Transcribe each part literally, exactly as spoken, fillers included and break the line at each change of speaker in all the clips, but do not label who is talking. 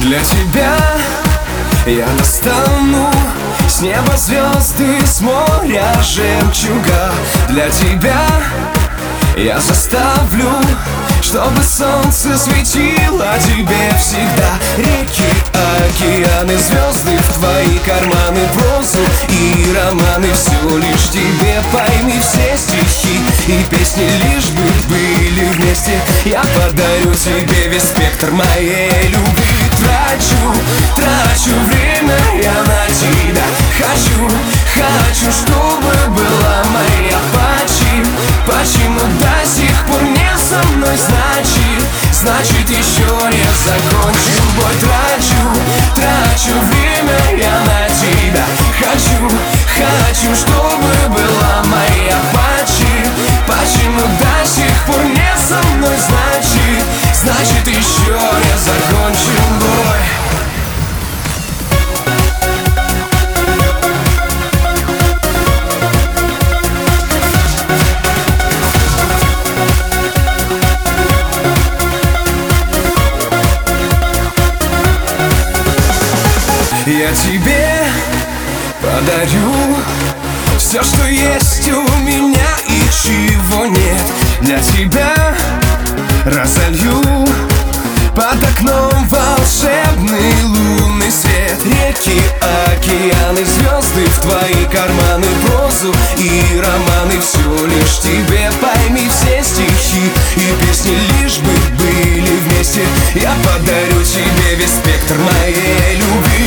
Для тебя я достану с неба звезды, с моря жемчуга. Для тебя я заставлю, чтобы солнце светило тебе всегда. Реки, океаны, звезды в твои карманы, прозу и романы, все лишь тебе, пойми все стихи и песни, лишь бы были вместе. Я подарю тебе весь спектр моей любви. Трачу, трачу время я на тебя. Хочу, хочу, чтобы была моя. Почему, почему до сих пор не со мной? Значит, значит еще не закончен бой. Трачу, трачу время я на тебя. Хочу, хочу, чтобы была моя. Почему, почему до сих пор не со мной? Значит, значит еще не закончен бой. Я тебе подарю все, что есть у меня и чего нет. Для тебя разолью под окном волшебный лунный свет. Реки, океаны, звезды в твои карманы, прозу и романы, все лишь тебе, пойми все стихи и песни, лишь бы были вместе. Я подарю тебе весь спектр моей любви.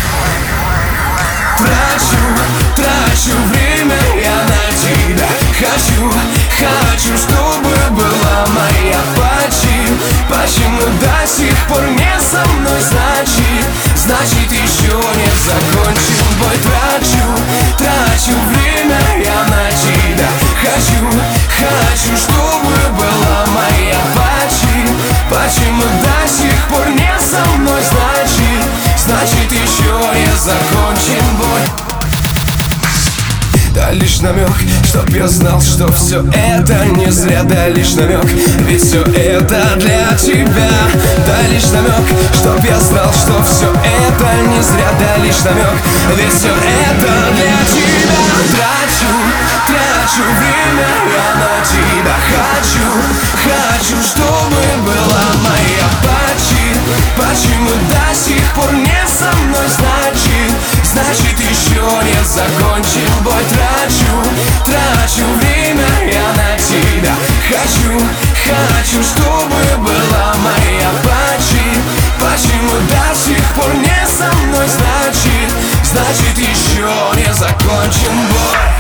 Трачу, трачу время я на тебя. Хочу, хочу, чтобы была моя. Почему, почему до сих пор не со мной? Значит, значит еще не закончен бой. Трачу, трачу время я на тебя. Хочу, хочу, чтобы была моя. Почему, почему до сих пор не со мной? Значит, значит еще не закончен бой. Да лишь намек, чтоб я знал, что все это не зря. Да лишь намек, ведь все это для тебя. Да лишь намек, чтоб я знал, что все это не зря. Да лишь намек, ведь все это для тебя. Трачу, трачу время я на тебя. Хочу, хочу, чтобы была моя. Почему, почему до сих пор не со мной? Значит, значит еще не закончен бой. Трачу, трачу время я на тебя. Хочу, хочу, чтобы была моя. Почему, почему до сих пор не со мной? Значит, значит еще не закончен бой.